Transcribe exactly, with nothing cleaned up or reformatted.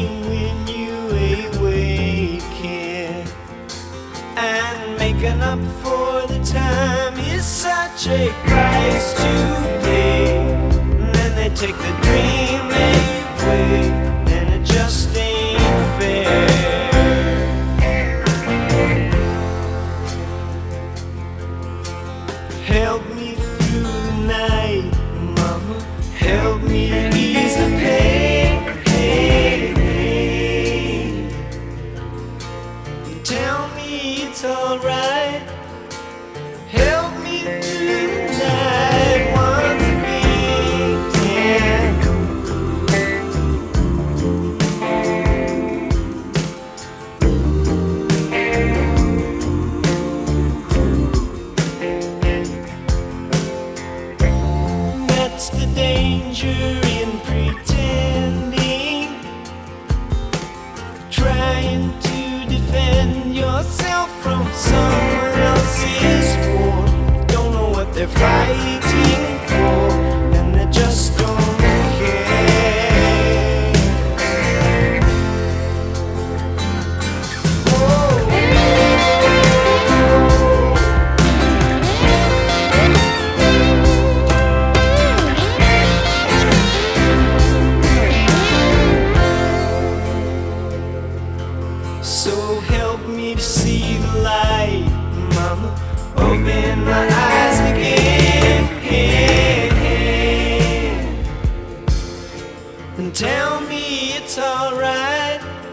dream when you awaken, and making up for the time is such a price to pay. And then they take the dream away, and it just ain't fair. Help me through the night, mama. Help me ease the pain. Hey, hey. Tell me it's alright. Help me through the night once again. That's the danger in pretending, trying to defend yourself from someone else's war. Don't know what they're fighting for, and they just don't care. So help me to see the light, mama. Open my eyes again, and tell me it's alright.